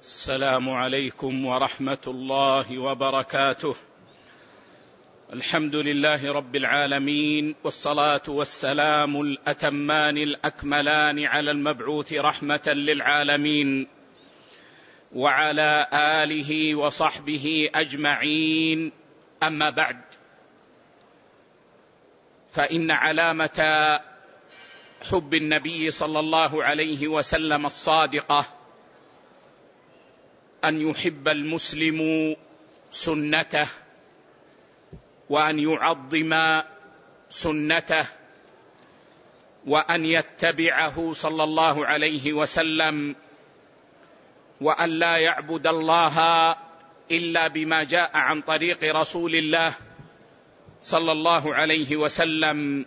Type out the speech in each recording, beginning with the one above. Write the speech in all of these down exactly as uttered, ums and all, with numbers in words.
السلام عليكم ورحمة الله وبركاته. الحمد لله رب العالمين، والصلاة والسلام الأتمان الأكملان على المبعوث رحمة للعالمين وعلى آله وصحبه أجمعين. أما بعد، فإن علامة حب النبي صلى الله عليه وسلم الصادقة أن يحب المسلم سنته، وأن يعظم سنته، وأن يتبعه صلى الله عليه وسلم، وأن لا يعبد الله إلا بما جاء عن طريق رسول الله صلى الله عليه وسلم.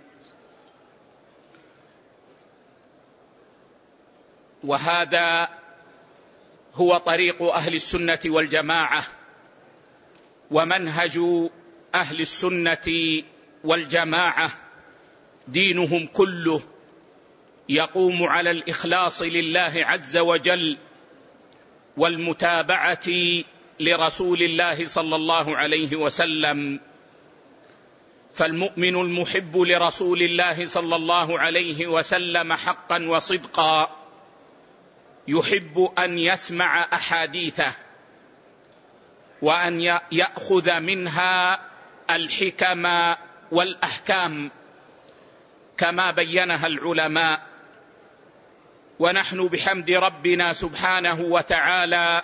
وهذا هو طريق أهل السنة والجماعة، ومنهج أهل السنة والجماعة دينهم كله يقوم على الإخلاص لله عز وجل والمتابعة لرسول الله صلى الله عليه وسلم. فالمؤمن المحب لرسول الله صلى الله عليه وسلم حقا وصدقا يحب أن يسمع أحاديثه، وأن يأخذ منها الحكم والأحكام كما بينها العلماء. ونحن بحمد ربنا سبحانه وتعالى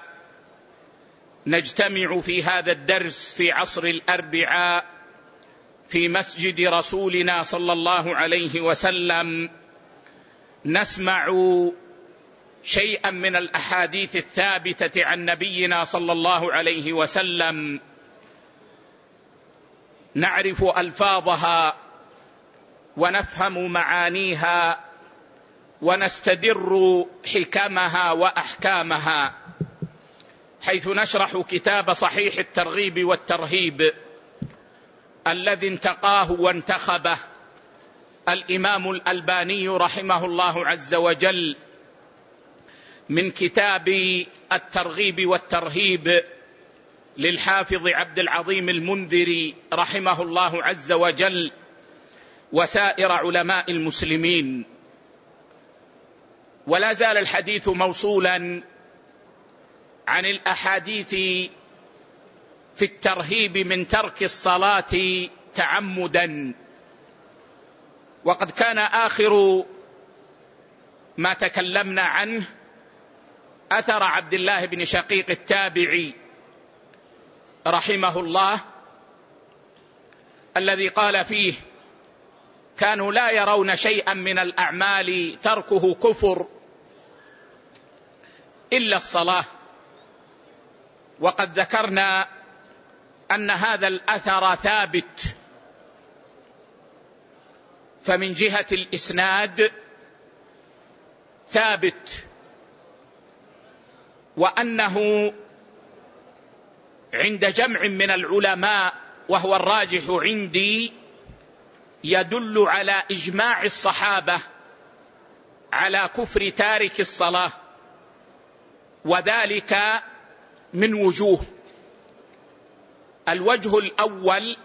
نجتمع في هذا الدرس في عصر الأربعاء في مسجد رسولنا صلى الله عليه وسلم، نسمع شيئا من الأحاديث الثابتة عن نبينا صلى الله عليه وسلم، نعرف ألفاظها ونفهم معانيها ونستدر حكمها وأحكامها، حيث نشرح كتاب صحيح الترغيب والترهيب الذي انتقاه وانتخبه الإمام الألباني رحمه الله عز وجل من كتاب الترغيب والترهيب للحافظ عبد العظيم المنذري رحمه الله عز وجل وسائر علماء المسلمين. ولا زال الحديث موصولا عن الأحاديث في الترهيب من ترك الصلاة تعمدا. وقد كان آخر ما تكلمنا عنه أثر عبد الله بن شقيق التابعي رحمه الله، الذي قال فيه: كانوا لا يرون شيئا من الأعمال تركه كفر إلا الصلاة. وقد ذكرنا أن هذا الأثر ثابت، فمن جهة الإسناد ثابت، وأنه عند جمع من العلماء وهو الراجح عندي يدل على إجماع الصحابة على كفر تارك الصلاة، وذلك من وجوه. الوجه الأول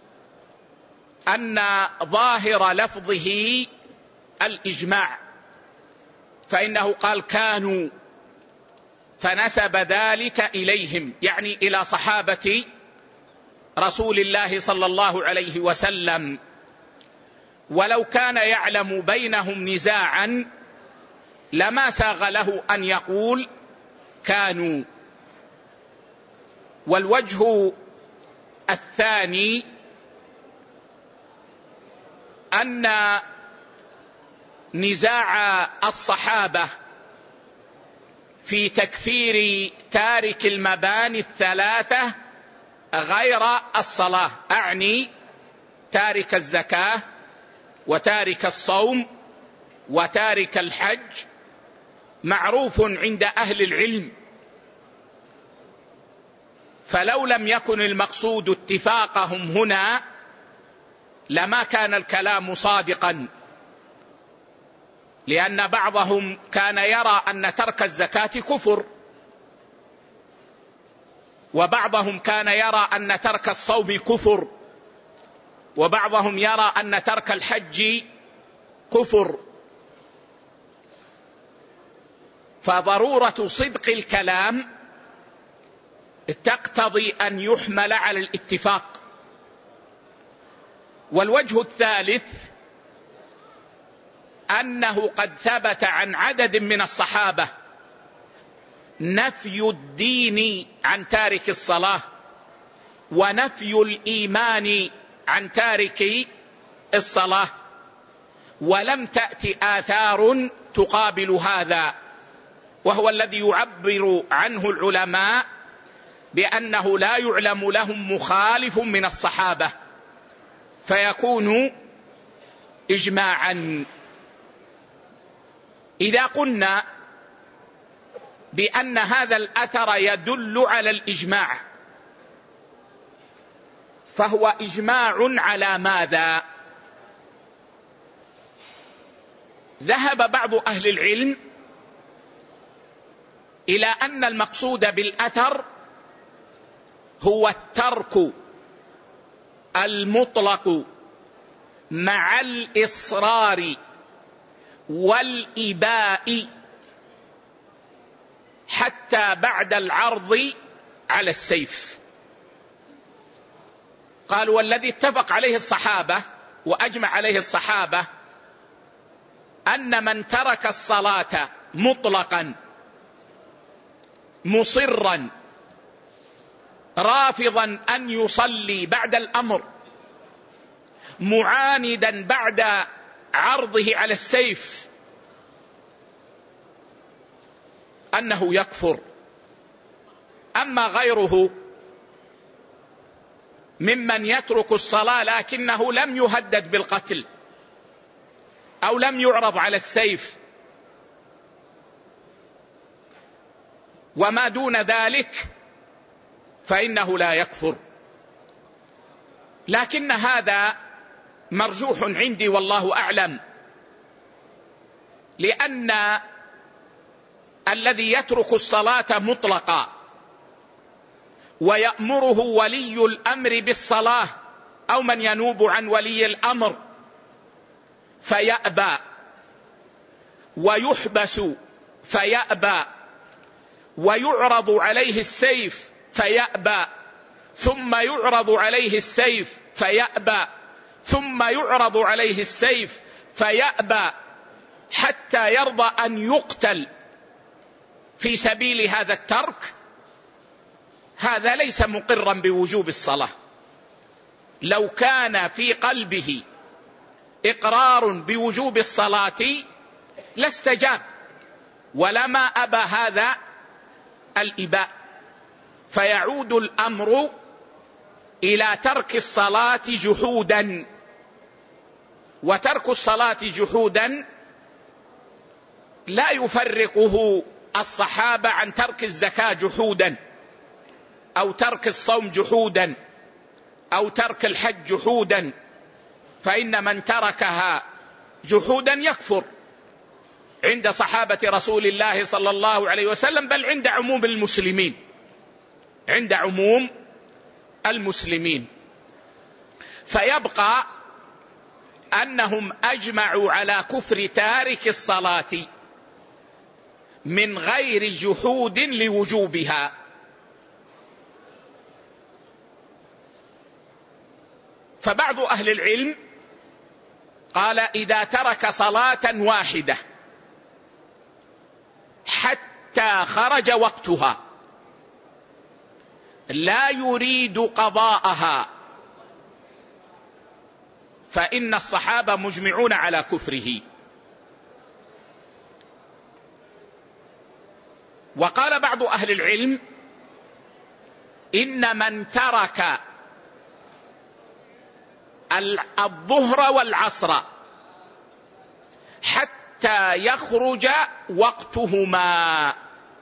أن ظاهر لفظه الإجماع، فإنه قال كانوا، فنسب ذلك إليهم، يعني إلى صحابة رسول الله صلى الله عليه وسلم. ولو كان يعلم بينهم نزاعا لما ساغ له أن يقول كانوا. والوجه الثاني أن نزاع الصحابة في تكفير تارك المباني الثلاثة غير الصلاة، أعني تارك الزكاة وتارك الصوم وتارك الحج، معروف عند أهل العلم. فلو لم يكن المقصود اتفاقهم هنا لما كان الكلام صادقا، لأن بعضهم كان يرى أن ترك الزكاة كفر، وبعضهم كان يرى أن ترك الصوم كفر، وبعضهم يرى أن ترك الحج كفر. فضرورة صدق الكلام تقتضي أن يحمل على الاتفاق. والوجه الثالث أنه قد ثبت عن عدد من الصحابة نفي الدين عن تارك الصلاة، ونفي الإيمان عن تارك الصلاة، ولم تأتي آثار تقابل هذا، وهو الذي يعبر عنه العلماء بأنه لا يعلم لهم مخالف من الصحابة، فيكون إجماعا. إذا قلنا بأن هذا الأثر يدل على الإجماع، فهو إجماع على ماذا؟ ذهب بعض أهل العلم إلى أن المقصود بالأثر هو الترك المطلق مع الإصرار والإباء حتى بعد العرض على السيف. قالوا والذي اتفق عليه الصحابة وأجمع عليه الصحابة أن من ترك الصلاة مطلقا مصرا رافضا أن يصلي بعد الأمر معاندا بعد عرضه على السيف أنه يكفر. أما غيره ممن يترك الصلاة لكنه لم يهدد بالقتل أو لم يعرض على السيف وما دون ذلك فإنه لا يكفر. لكن هذا مرجوح عندي والله أعلم، لأن الذي يترك الصلاة مطلقا ويأمره ولي الأمر بالصلاة أو من ينوب عن ولي الأمر فيأبى ويحبس فيأبى ويعرض عليه السيف فيأبى ثم يعرض عليه السيف فيأبى ثم يعرض عليه السيف فيأبى حتى يرضى أن يقتل في سبيل هذا الترك، هذا ليس مقرا بوجوب الصلاة. لو كان في قلبه إقرار بوجوب الصلاة لاستجاب ولما أبى هذا الإباء، فيعود الأمر إلى ترك الصلاة جحودا. وترك الصلاة جحودا لا يفرقه الصحابة عن ترك الزكاة جحودا أو ترك الصوم جحودا أو ترك الحج جحودا، فإن من تركها جحودا يكفر عند صحابة رسول الله صلى الله عليه وسلم، بل عند عموم المسلمين عند عموم المسلمين. فيبقى أنهم أجمعوا على كفر تارك الصلاة من غير جحود لوجوبها. فبعض أهل العلم قال إذا ترك صلاة واحدة حتى خرج وقتها لا يريد قضاءها فإن الصحابة مجمعون على كفره. وقال بعض أهل العلم إن من ترك الظهر والعصر حتى يخرج وقتهما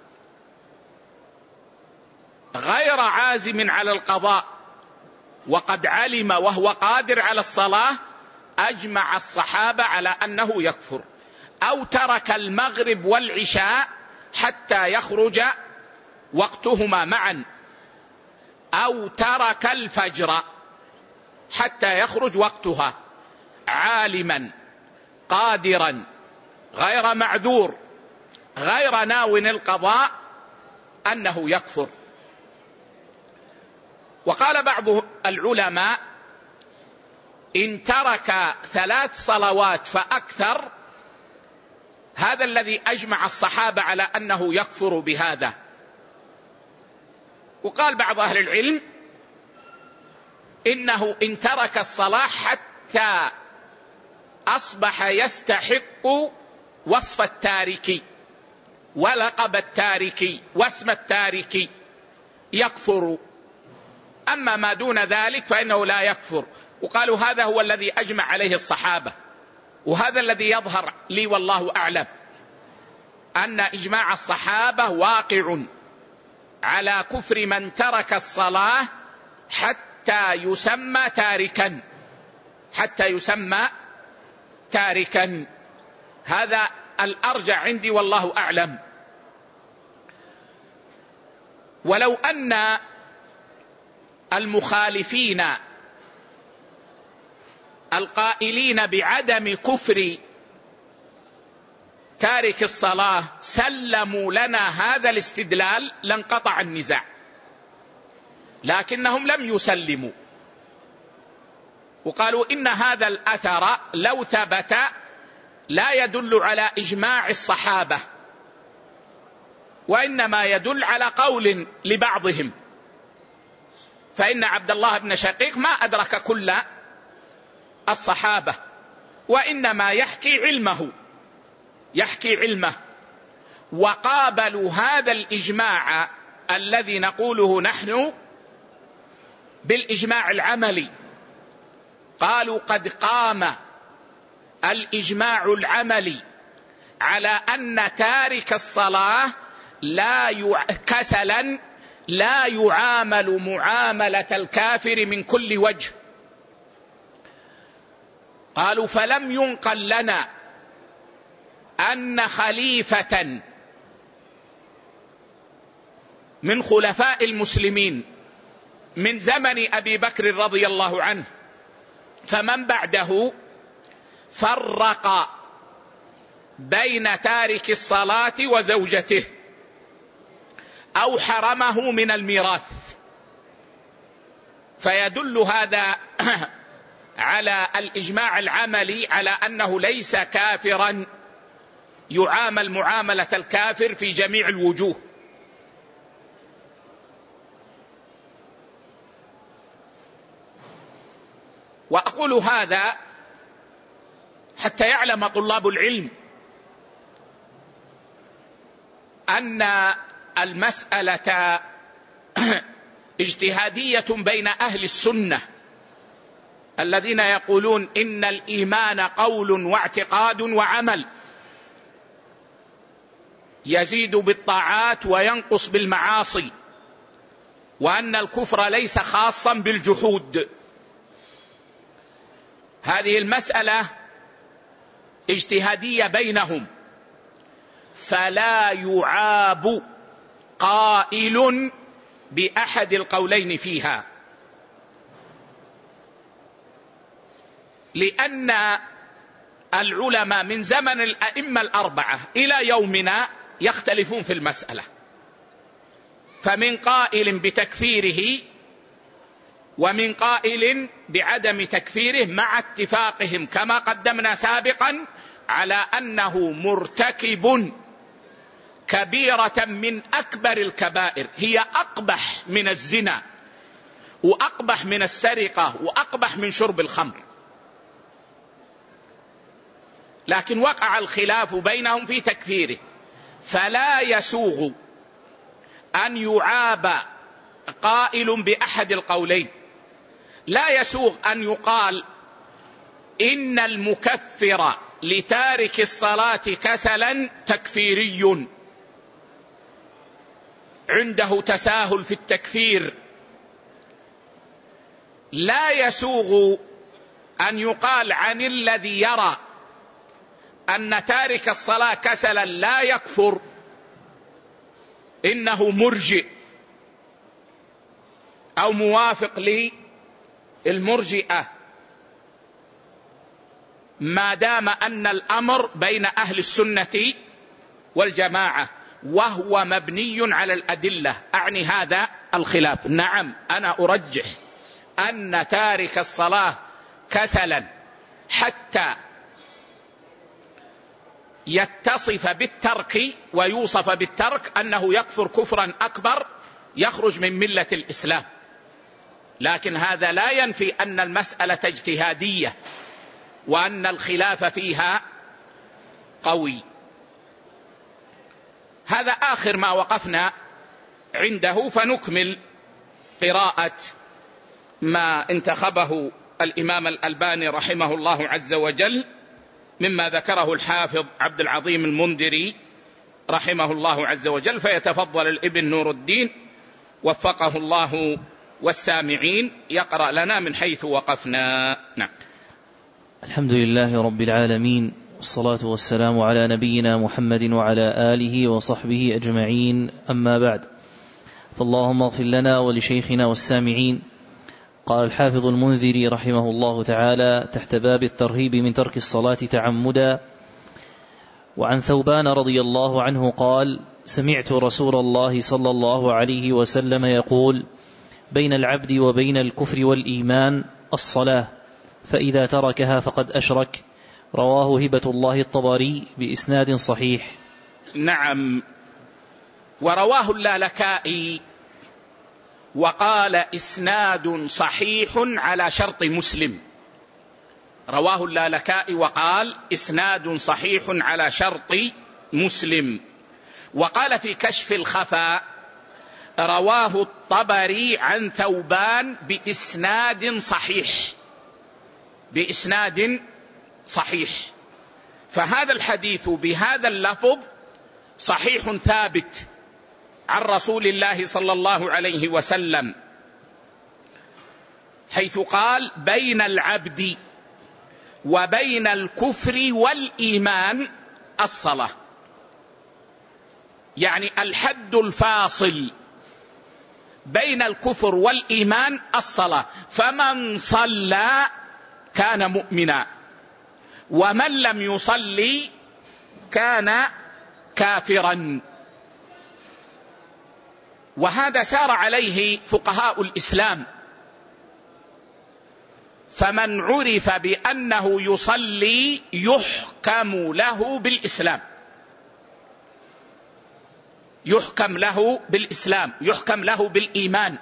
غير عازم على القضاء وقد علم وهو قادر على الصلاة، أجمع الصحابة على أنه يكفر. أو ترك المغرب والعشاء حتى يخرج وقتهما معا أو ترك الفجر حتى يخرج وقتها عالما قادرا غير معذور غير ناو القضاء أنه يكفر. وقال بعض العلماء إن ترك ثلاث صلوات فأكثر هذا الذي أجمع الصحابة على أنه يكفر بهذا. وقال بعض أهل العلم إنه إن ترك الصلاة حتى أصبح يستحق وصف التارك ولقب التارك واسم التارك يكفر، أما ما دون ذلك فإنه لا يكفر. وقالوا هذا هو الذي أجمع عليه الصحابة، وهذا الذي يظهر لي والله أعلم أن إجماع الصحابة واقع على كفر من ترك الصلاة حتى يسمى تاركا حتى يسمى تاركا هذا الأرجع عندي والله أعلم. ولو أن المخالفين القائلين بعدم كفر تارك الصلاة سلموا لنا هذا الاستدلال لانقطع النزاع، لكنهم لم يسلموا وقالوا إن هذا الأثر لو ثبت لا يدل على إجماع الصحابة، وإنما يدل على قول لبعضهم، فإن عبد الله بن شقيق ما أدرك كل الصحابة وإنما يحكي علمه يحكي علمه وقابلوا هذا الإجماع الذي نقوله نحن بالإجماع العملي. قالوا قد قام الإجماع العملي على أن تارك الصلاة لا يع... كسلا لا يعامل معاملة الكافر من كل وجه. قالوا فلم ينقل لنا أن خليفة من خلفاء المسلمين من زمن أبي بكر رضي الله عنه فمن بعده فرق بين تارك الصلاة وزوجته أو حرمه من الميراث، فيدل هذا على الإجماع العملي على أنه ليس كافرا يعامل معاملة الكافر في جميع الوجوه. وأقول هذا حتى يعلم طلاب العلم أن المسألة اجتهادية بين أهل السنة الذين يقولون إن الإيمان قول واعتقاد وعمل، يزيد بالطاعات وينقص بالمعاصي، وأن الكفر ليس خاصا بالجحود. هذه المسألة اجتهادية بينهم، فلا يعاب قائل بأحد القولين فيها، لأن العلماء من زمن الأئمة الأربعة إلى يومنا يختلفون في المسألة، فمن قائل بتكفيره ومن قائل بعدم تكفيره، مع اتفاقهم كما قدمنا سابقا على أنه مرتكب كبيرة من أكبر الكبائر، هي أقبح من الزنا وأقبح من السرقة وأقبح من شرب الخمر، لكن وقع الخلاف بينهم في تكفيره. فلا يسوغ أن يعاب قائل بأحد القولين، لا يسوغ أن يقال إن المكفر لتارك الصلاة كسلا تكفيري عنده تساهل في التكفير، لا يسوغ أن يقال عن الذي يرى أن تارك الصلاة كسلا لا يكفر إنه مرجئ أو موافق للمرجئة ما دام أن الأمر بين أهل السنة والجماعة وهو مبني على الأدلة. أعني هذا الخلاف. نعم أنا أرجح أن تارك الصلاة كسلا حتى يتصف بالترك ويوصف بالترك أنه يكفر كفرا أكبر يخرج من ملة الإسلام، لكن هذا لا ينفي أن المسألة اجتهادية وأن الخلاف فيها قوي. هذا آخر ما وقفنا عنده، فنكمل قراءة ما انتخبه الإمام الألباني رحمه الله عز وجل مما ذكره الحافظ عبد العظيم المنذري رحمه الله عز وجل، فيتفضل الابن نور الدين وفقه الله والسامعين يقرأ لنا من حيث وقفنا. نعم. الحمد لله رب العالمين، والصلاة والسلام على نبينا محمد وعلى آله وصحبه أجمعين، أما بعد، فاللهم اغفر لنا ولشيخنا والسامعين. قال الحافظ المنذري رحمه الله تعالى تحت باب الترهيب من ترك الصلاة تعمدا: وعن ثوبان رضي الله عنه قال: سمعت رسول الله صلى الله عليه وسلم يقول: بين العبد وبين الكفر والإيمان الصلاة، فإذا تركها فقد أشرك. رواه هبة الله الطبري بإسناد صحيح. نعم. ورواه اللالكائي وقال إسناد صحيح على شرط مسلم. رواه اللالكائي وقال إسناد صحيح على شرط مسلم. وقال في كشف الخفاء: رواه الطبري عن ثوبان بإسناد صحيح، بإسناد صحيح. فهذا الحديث بهذا اللفظ صحيح ثابت عن رسول الله صلى الله عليه وسلم، حيث قال: بين العبد وبين الكفر والإيمان الصلاة، يعني الحد الفاصل بين الكفر والإيمان الصلاة. فمن صلى كان مؤمنا، ومن لم يصلي كان كافرا. وهذا سار عليه فقهاء الإسلام، فمن عرف بأنه يصلي يحكم له بالإسلام، يحكم له بالإسلام، يحكم له بالإيمان.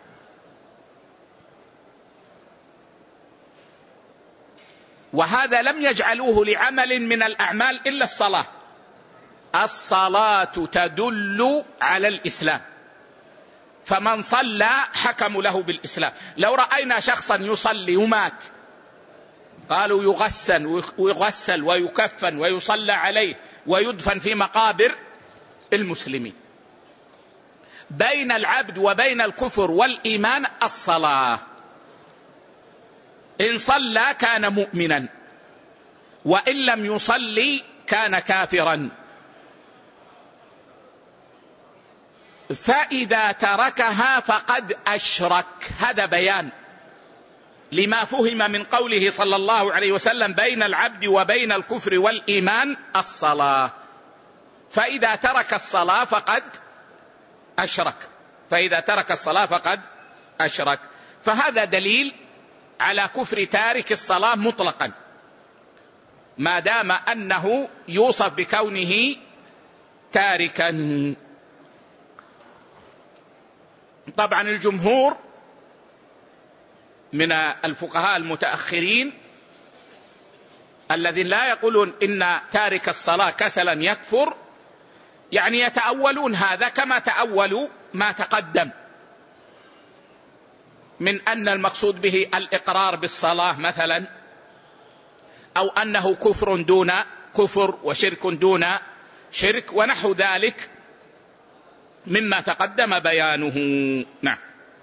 وهذا لم يجعلوه لعمل من الأعمال إلا الصلاة. الصلاة تدل على الإسلام، فمن صلى حكموا له بالإسلام. لو رأينا شخصا يصلي ومات قالوا يغسل ويغسل ويكفن ويصلى عليه ويدفن في مقابر المسلمين. بين العبد وبين الكفر والإيمان الصلاة. إن صلى كان مؤمنا، وإن لم يصلي كان كافرا. فإذا تركها فقد أشرك. هذا بيان لما فهم من قوله صلى الله عليه وسلم: بين العبد وبين الكفر والإيمان الصلاة. فإذا ترك الصلاة فقد أشرك، فإذا ترك الصلاة فقد أشرك. فهذا دليل على كفر تارك الصلاة مطلقا، ما دام أنه يوصف بكونه تاركا. طبعا الجمهور من الفقهاء المتأخرين الذين لا يقولون إن تارك الصلاة كسلا يكفر، يعني يتأولون هذا كما تأولوا ما تقدم من أن المقصود به الإقرار بالصلاة مثلا، أو أنه كفر دون كفر وشرك دون شرك ونحو ذلك مما تقدم بيانه. نعم.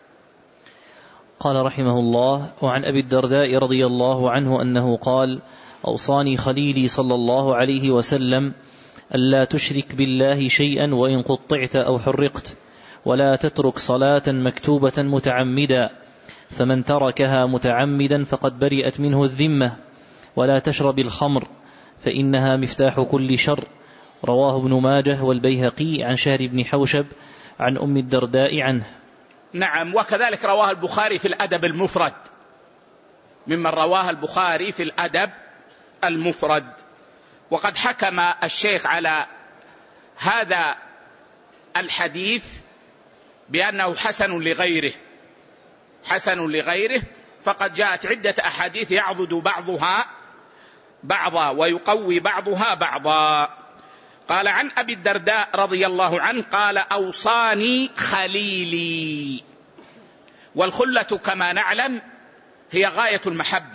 قال رحمه الله: وعن أبي الدرداء رضي الله عنه أنه قال: أوصاني خليلي صلى الله عليه وسلم ألا تشرك بالله شيئا وإن قطعت أو حرقت، ولا تترك صلاة مكتوبة متعمدا، فمن تركها متعمدا فقد برئت منه الذمة. ولا تشرب الخمر فإنها مفتاح كل شر. رواه ابن ماجه والبيهقي عن شهر بن حوشب عن أم الدرداء عنه. نعم، وكذلك رواه البخاري في الأدب المفرد، ممن رواه البخاري في الأدب المفرد. وقد حكم الشيخ على هذا الحديث بأنه حسن لغيره، حسن لغيره، فقد جاءت عدة أحاديث يعضد بعضها بعضا ويقوي بعضها بعضا. قال عن أبي الدرداء رضي الله عنه قال: أوصاني خليلي. والخلة كما نعلم هي غاية المحبة.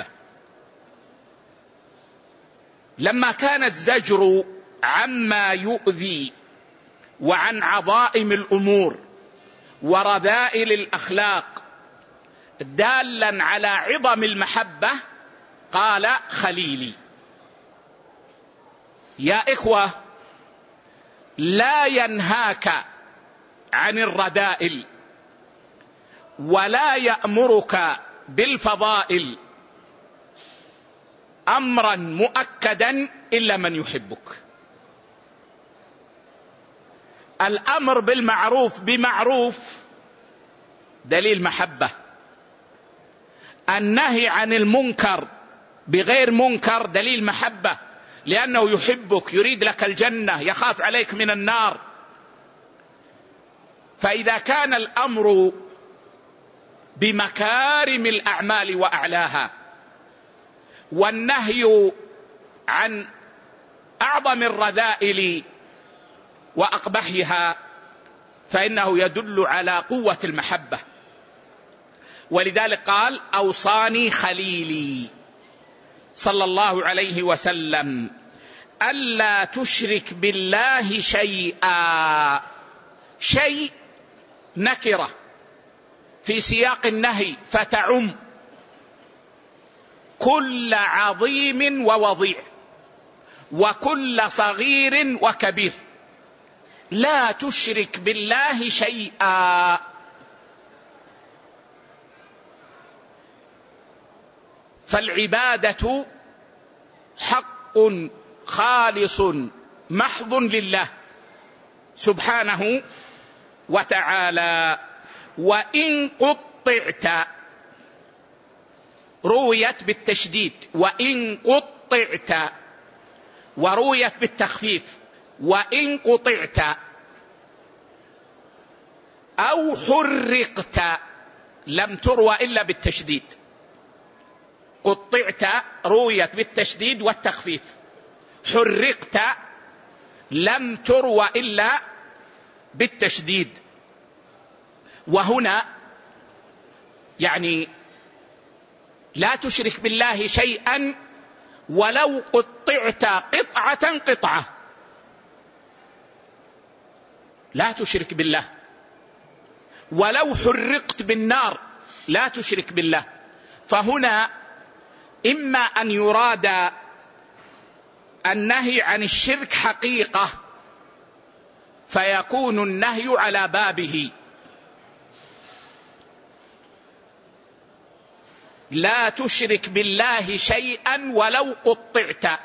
لما كان الزجر عما يؤذي وعن عظائم الأمور ورذائل الأخلاق دالا على عظم المحبة قال: خليلي. يا إخوة، لا ينهاك عن الرذائل ولا يأمرك بالفضائل أمرا مؤكدا إلا من يحبك. الأمر بالمعروف بمعروف دليل محبة، النهي عن المنكر بغير منكر دليل محبة، لأنه يحبك، يريد لك الجنة، يخاف عليك من النار. فإذا كان الأمر بمكارم الأعمال وأعلاها والنهي عن أعظم الرذائل وأقبحها فإنه يدل على قوة المحبة. ولذلك قال: أوصاني خليلي صلى الله عليه وسلم ألا تشرك بالله شيئا. شيء نكرة في سياق النهي فتعم كل عظيم ووضيع وكل صغير وكبير. لا تشرك بالله شيئا. فالعبادة حق خالص محض لله سبحانه وتعالى. وإن قطعت، رويت بالتشديد وإن قطعت، ورويت بالتخفيف وإن قطعت، أو حرقت، لم تروى إلا بالتشديد. قطعت رويت بالتشديد والتخفيف، حرقت لم تروى إلا بالتشديد. وهنا يعني لا تشرك بالله شيئا ولو قطعت قطعة قطعة، لا تشرك بالله. ولو حرقت بالنار لا تشرك بالله. فهنا إما أن يراد النهي عن الشرك حقيقة فيكون النهي على بابه، لا تشرك بالله شيئا ولو قطعت،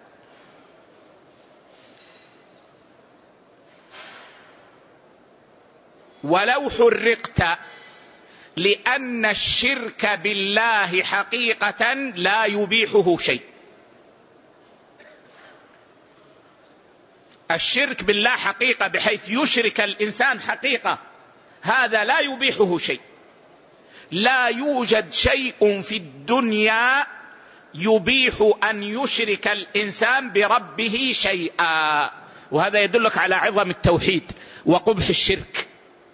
ولو حرقت، لأن الشرك بالله حقيقة لا يبيحه شيء. الشرك بالله حقيقة بحيث يشرك الإنسان حقيقة، هذا لا يبيحه شيء. لا يوجد شيء في الدنيا يبيح أن يشرك الإنسان بربه شيئا، وهذا يدلك على عظم التوحيد وقبح الشرك.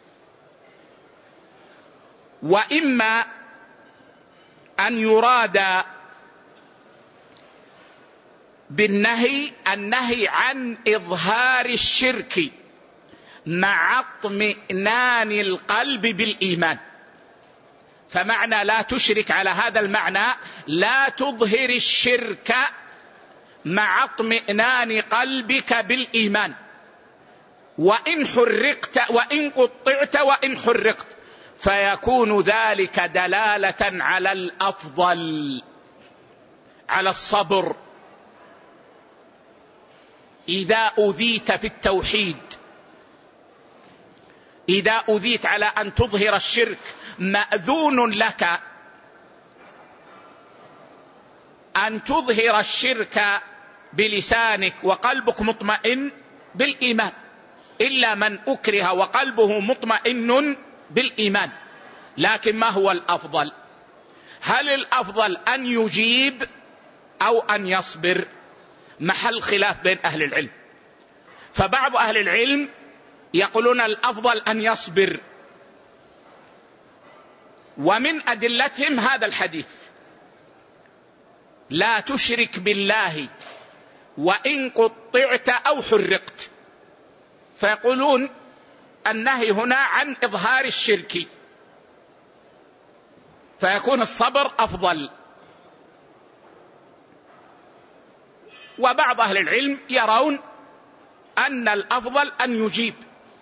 وإما أن يراد بالنهي النهي عن إظهار الشرك مع اطمئنان القلب بالإيمان. فمعنى لا تشرك على هذا المعنى لا تظهر الشرك مع اطمئنان قلبك بالإيمان، وإن حرقت وإن قطعت وإن حرقت، فيكون ذلك دلالة على الأفضل، على الصبر. إذا أذيت في التوحيد، إذا أذيت على أن تظهر الشرك، مأذون لك أن تظهر الشرك بلسانك وقلبك مطمئن بالإيمان، إلا من أكره وقلبه مطمئن بالإيمان. لكن ما هو الأفضل؟ هل الأفضل أن يجيب أو أن يصبر؟ محل خلاف بين أهل العلم. فبعض أهل العلم يقولون الأفضل أن يصبر، ومن أدلتهم هذا الحديث: لا تشرك بالله وإن قطعت أو حرقت. فيقولون النهي هنا عن إظهار الشرك، فيكون الصبر أفضل. وبعض أهل العلم يرون أن الأفضل أن يجيب،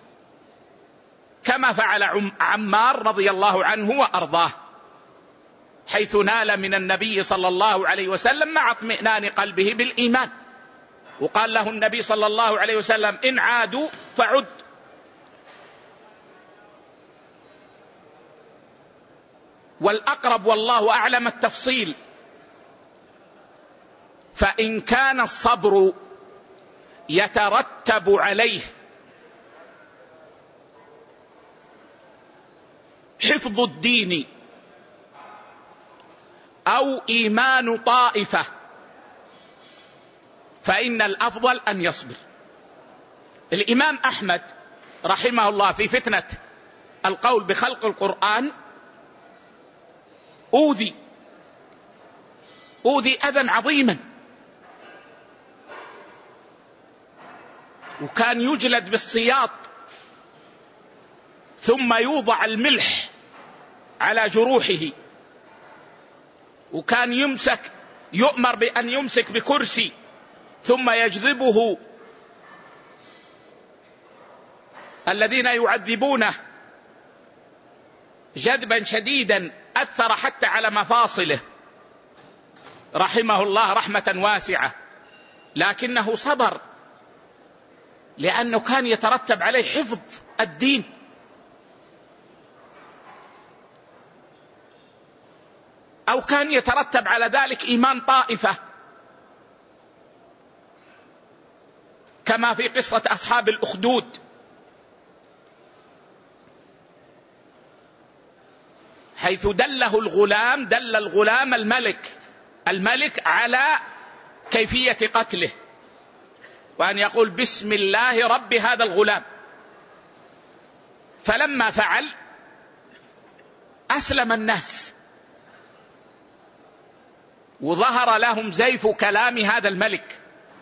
كما فعل عمار رضي الله عنه وأرضاه، حيث نال من النبي صلى الله عليه وسلم مع اطمئنان قلبه بالإيمان. وقال له النبي صلى الله عليه وسلم: إن عادوا فعد. والأقرب والله أعلم التفصيل. فإن كان الصبر يترتب عليه حفظ الدين أو إيمان طائفة، فإن الأفضل أن يصبر. الإمام أحمد رحمه الله في فتنة القول بخلق القرآن أوذي أوذي أذى عظيما، وكان يجلد بالسياط، ثم يوضع الملح على جروحه، وكان يمسك يؤمر بأن يمسك بكرسي ثم يجذبه الذين يعذبونه جذبا شديدا أثر حتى على مفاصله رحمه الله رحمة واسعة. لكنه صبر، لأنه كان يترتب عليه حفظ الدين. أو كان يترتب على ذلك إيمان طائفة، كما في قصة أصحاب الأخدود، حيث دله الغلام دل الغلام الملك الملك على كيفية قتله، وأن يقول بسم الله رب هذا الغلام. فلما فعل أسلم الناس، وظهر لهم زيف كلام هذا الملك.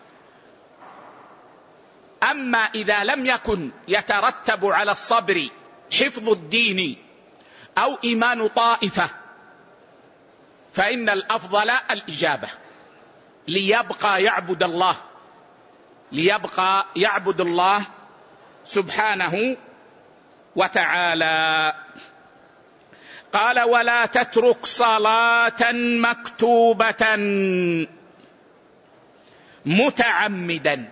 أما إذا لم يكن يترتب على الصبر حفظ الدين أو إيمان طائفة، فإن الأفضل الإجابة، ليبقى يعبد الله ليبقى يعبد الله سبحانه وتعالى. قال: ولا تترك صلاة مكتوبة متعمدا.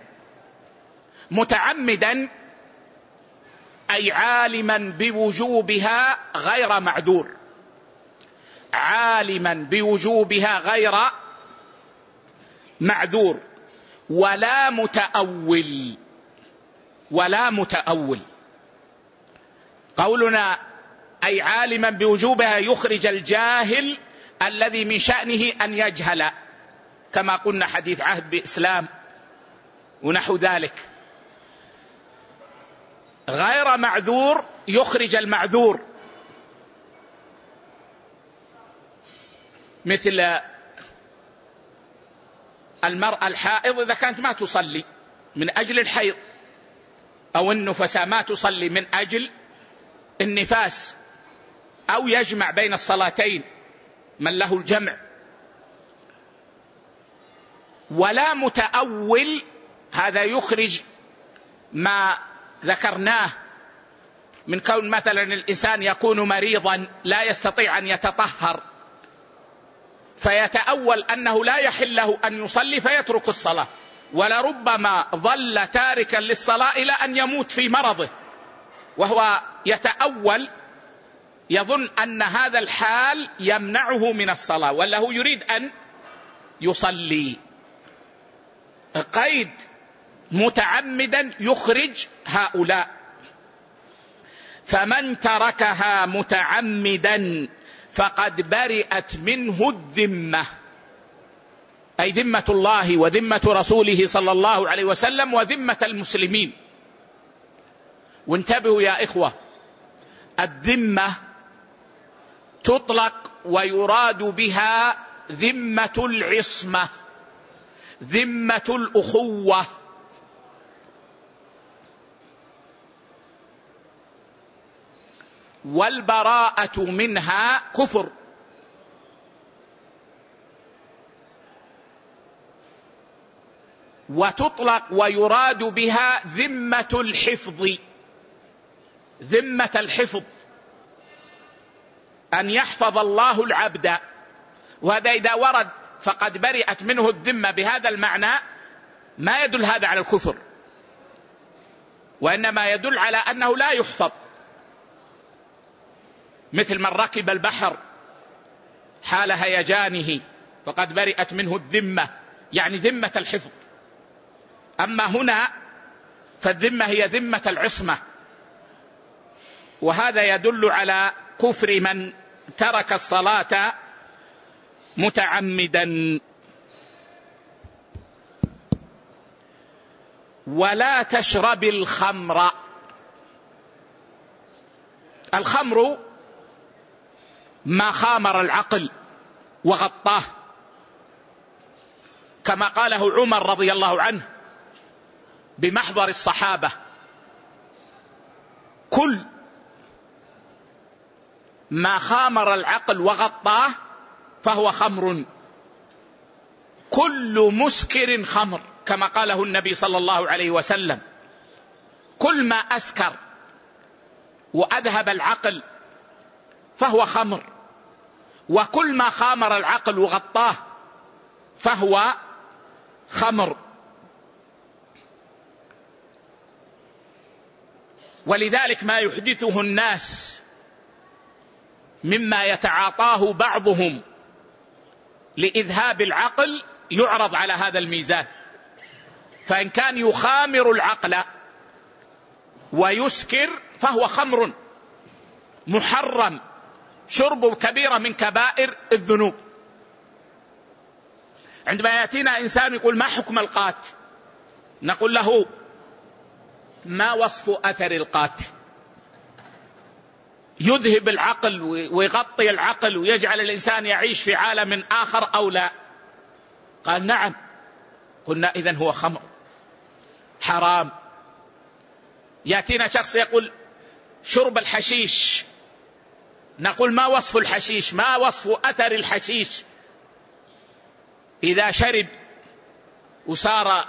متعمدا أي عالما بوجوبها غير معذور، عالما بوجوبها غير معذور. ولا متأول ولا متأول قولنا أي عالما بوجوبها يخرج الجاهل الذي من شأنه أن يجهل، كما قلنا حديث عهد بإسلام ونحو ذلك. غير معذور يخرج المعذور، مثل المرأة الحائض إذا كانت ما تصلي من أجل الحيض، أو النفساء ما تصلي من أجل النفاس، أو يجمع بين الصلاتين من له الجمع. ولا متأول هذا يخرج ما ذكرناه من كون مثلا الإنسان يكون مريضا لا يستطيع أن يتطهر فيتأول أنه لا يحل له أن يصلي فيترك الصلاة، ولربما ظل تاركا للصلاة إلى أن يموت في مرضه، وهو يتأول يظن أن هذا الحال يمنعه من الصلاة ولا هو يريد أن يصلي. قيد متعمدا يخرج هؤلاء. فمن تركها متعمدا فقد برئت منه الذمة، أي ذمة الله وذمة رسوله صلى الله عليه وسلم وذمة المسلمين. وانتبهوا يا إخوة، الذمة تطلق ويراد بها ذمة العصمة، ذمة الأخوة. والبراءة منها كفر. وتطلق ويراد بها ذمة الحفظ، ذمة الحفظ، أن يحفظ الله العبد. وهذا إذا ورد فقد برئت منه الذمة بهذا المعنى ما يدل هذا على الكفر، وإنما يدل على أنه لا يحفظ، مثل من ركب البحر حال هيجانه فقد برئت منه الذمة، يعني ذمة الحفظ. أما هنا فالذمة هي ذمة العصمة، وهذا يدل على كفر من ترك الصلاة متعمدا. ولا تشرب الخمر. الخمر ما خامر العقل وغطاه، كما قاله عمر رضي الله عنه بمحضر الصحابة: كل ما خامر العقل وغطاه فهو خمر، كل مسكر خمر، كما قاله النبي صلى الله عليه وسلم. كل ما أسكر وأذهب العقل فهو خمر، وكل ما خامر العقل وغطاه فهو خمر. ولذلك ما يحدثه الناس مما يتعاطاه بعضهم لإذهاب العقل يعرض على هذا الميزان. فإن كان يخامر العقل ويسكر فهو خمر محرم، شرب كبيرة من كبائر الذنوب. عندما يأتينا إنسان يقول: ما حكم القات؟ نقول له: ما وصف أثر القات؟ يذهب العقل ويغطي العقل ويجعل الإنسان يعيش في عالم آخر أو لا؟ قال: نعم. قلنا: إذن هو خمر حرام. يأتينا شخص يقول: شرب الحشيش، نقول: ما وصف الحشيش؟ ما وصف أثر الحشيش؟ إذا شرب وصار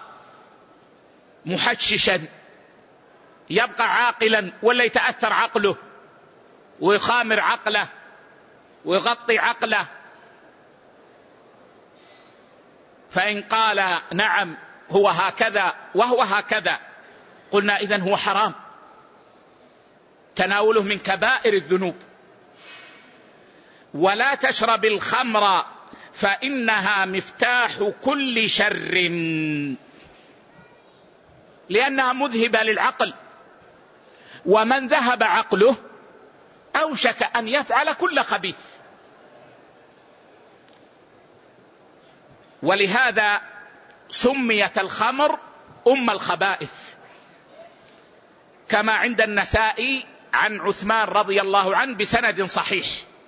محششا يبقى عاقلا ولا يتأثر عقله ويخامر عقله ويغطي عقله؟ فإن قال: نعم هو هكذا وهو هكذا، قلنا: إذن هو حرام، تناوله من كبائر الذنوب. ولا تشرب الخمر فإنها مفتاح كل شر، لأنها مذهبة للعقل، ومن ذهب عقله أوشك أن يفعل كل خبيث. ولهذا سميت الخمر أم الخبائث، كما عند النسائي عن عثمان رضي الله عنه بسند صحيح،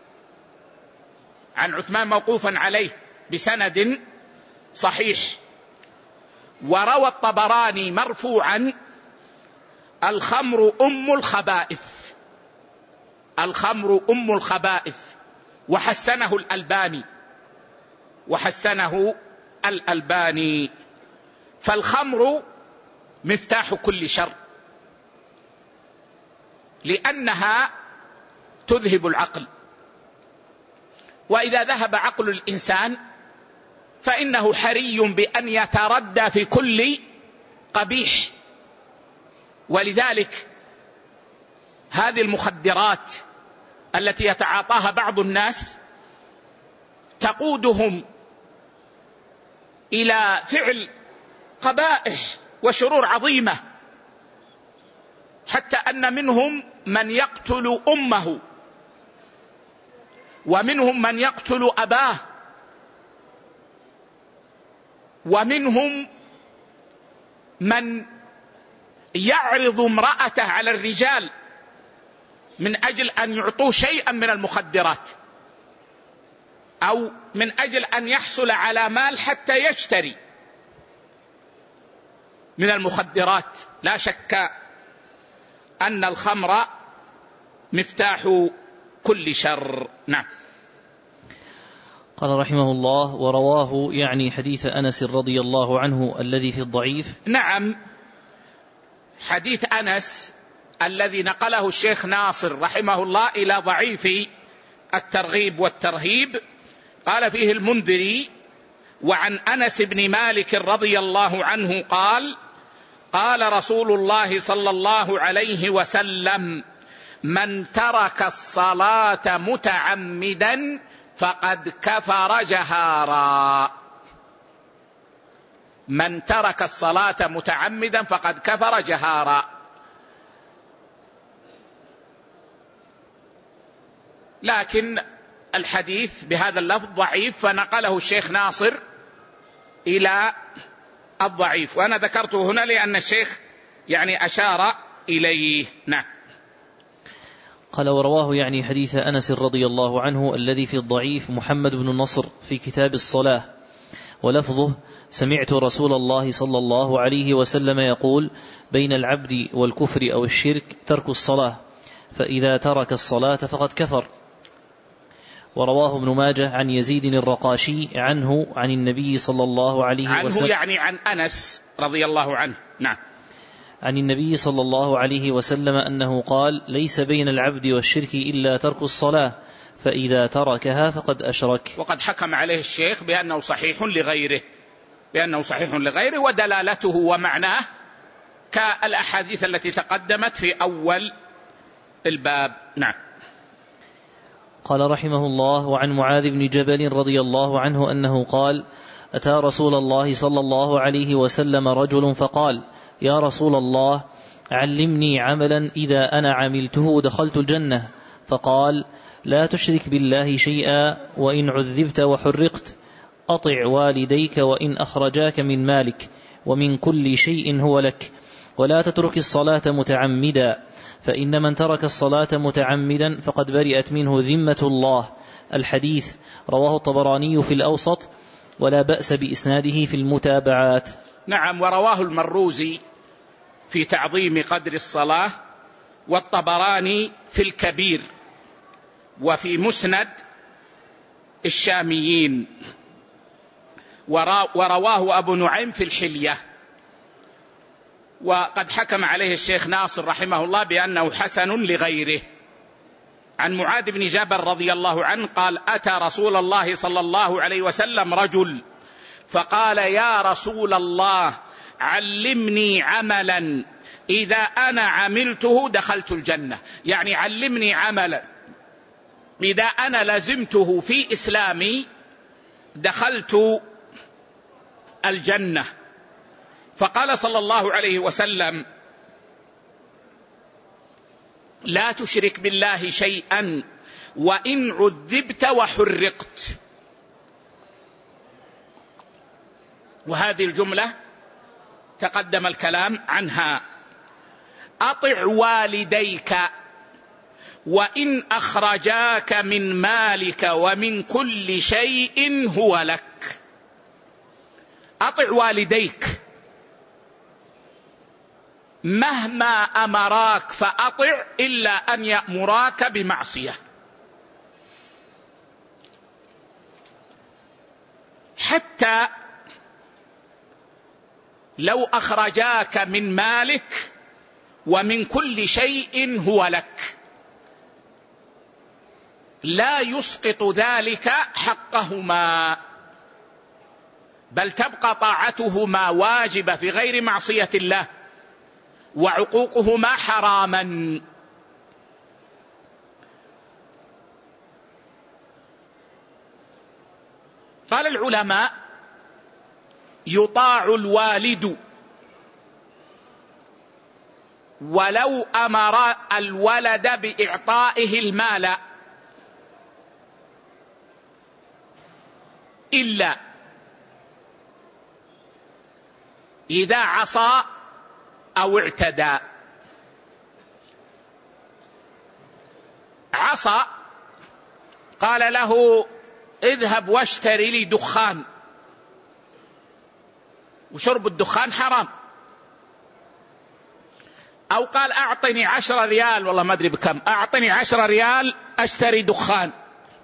عن عثمان موقوفا عليه بسند صحيح. وروى الطبراني مرفوعا: الخمر أم الخبائث، الخمر أم الخبائث، وحسنه الألباني، وحسنه الألباني. فالخمر مفتاح كل شر، لأنها تذهب العقل، وإذا ذهب عقل الإنسان فإنه حري بأن يتردى في كل قبيح. ولذلك هذه المخدرات التي يتعاطاها بعض الناس تقودهم إلى فعل قبائح وشرور عظيمة، حتى أن منهم من يقتل أمه، ومنهم من يقتل أباه، ومنهم من يعرض امرأته على الرجال من أجل أن يعطوه شيئا من المخدرات، أو من أجل أن يحصل على مال حتى يشتري من المخدرات. لا شك أن الخمر مفتاح كل شر. نعم. قال رحمه الله: ورواه يعني حديث أنس رضي الله عنه الذي في الضعيف. نعم، حديث أنس الذي نقله الشيخ ناصر رحمه الله إلى ضعيف الترغيب والترهيب، قال فيه المنذري: وعن أنس بن مالك رضي الله عنه قال: قال رسول الله صلى الله عليه وسلم: من ترك الصلاة متعمدا فقد كفر جهارا. من ترك الصلاة متعمدا فقد كفر جهارا. لكن الحديث بهذا اللفظ ضعيف، فنقله الشيخ ناصر إلى الضعيف، وأنا ذكرته هنا لأن الشيخ يعني أشار إليه. نعم. قال: ورواه يعني حديث أنس رضي الله عنه الذي في الضعيف محمد بن النصر في كتاب الصلاة، ولفظه: سمعت رسول الله صلى الله عليه وسلم يقول: بين العبد والكفر أو الشرك ترك الصلاة، فإذا ترك الصلاة فقد كفر. ورواه ابن ماجه عن يزيد الرقاشي عنه عن النبي صلى الله عليه وسلم، عنه يعني عن أنس رضي الله عنه. نعم. عن النبي صلى الله عليه وسلم أنه قال: ليس بين العبد والشرك إلا ترك الصلاة، فإذا تركها فقد أشرك. وقد حكم عليه الشيخ بأنه صحيح لغيره، بأنه صحيح لغيره ودلالته ومعناه كالأحاديث التي تقدمت في أول الباب. نعم. قال رحمه الله: وعن معاذ بن جبل رضي الله عنه أنه قال: أتى رسول الله صلى الله عليه وسلم رجل فقال: يا رسول الله، علمني عملا إذا أنا عملته دخلت الجنة. فقال: لا تشرك بالله شيئا، وإن عذبت وحرقت، أطع والديك وإن أخرجاك من مالك، ومن كل شيء هو لك، ولا تترك الصلاة متعمدا، فإن من ترك الصلاة متعمدا فقد برئت منه ذمة الله. الحديث رواه الطبراني في الأوسط، ولا بأس بإسناده في المتابعات. نعم. ورواه المروزي في تعظيم قدر الصلاة، والطبراني في الكبير، وفي مسند الشاميين، ورواه أبو نعيم في الحلية. وقد حكم عليه الشيخ ناصر رحمه الله بأنه حسن لغيره. عن معاذ بن جبل رضي الله عنه قال: أتى رسول الله صلى الله عليه وسلم رجل فقال: يا رسول الله، علمني عملا إذا أنا عملته دخلت الجنة. يعني علمني عملا إذا أنا لزمته في إسلامي دخلت الجنة. فقال صلى الله عليه وسلم: لا تشرك بالله شيئا، وإن عذبت وحرقت. وهذه الجملة تقدم الكلام عنها. أطع والديك وإن أخرجاك من مالك ومن كل شيء هو لك. أطع والديك، مهما أمراك فأطع إلا أن يأمراك بمعصية. حتى لو أخرجاك من مالك ومن كل شيء هو لك، لا يسقط ذلك حقهما، بل تبقى طاعتهما واجبة في غير معصية الله، وعقوقهما حراما. قال العلماء: يطاع الوالد ولو أمر الولد بإعطائه المال، إلا إذا عصى أو اعتدى. عصى، قال له: اذهب واشتري لي دخان، وشرب الدخان حرام. أو قال: أعطني عشر ريال، والله ما أدري بكم، أعطني عشر ريال أشتري دخان،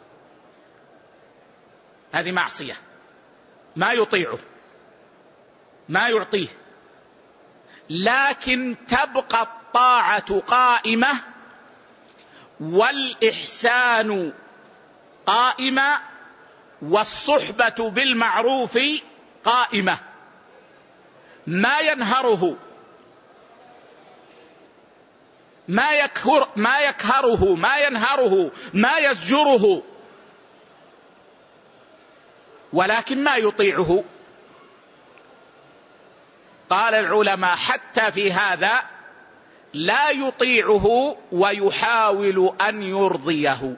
هذه معصية، ما يطيعه، ما يعطيه، لكن تبقى الطاعة قائمة والإحسان قائمة والصحبة بالمعروف قائمة، ما ينهره ما يكهر ما يكهره ما ينهره ما يزجره، ولكن ما يطيعه. قال العلماء: حتى في هذا لا يطيعه ويحاول أن يرضيه،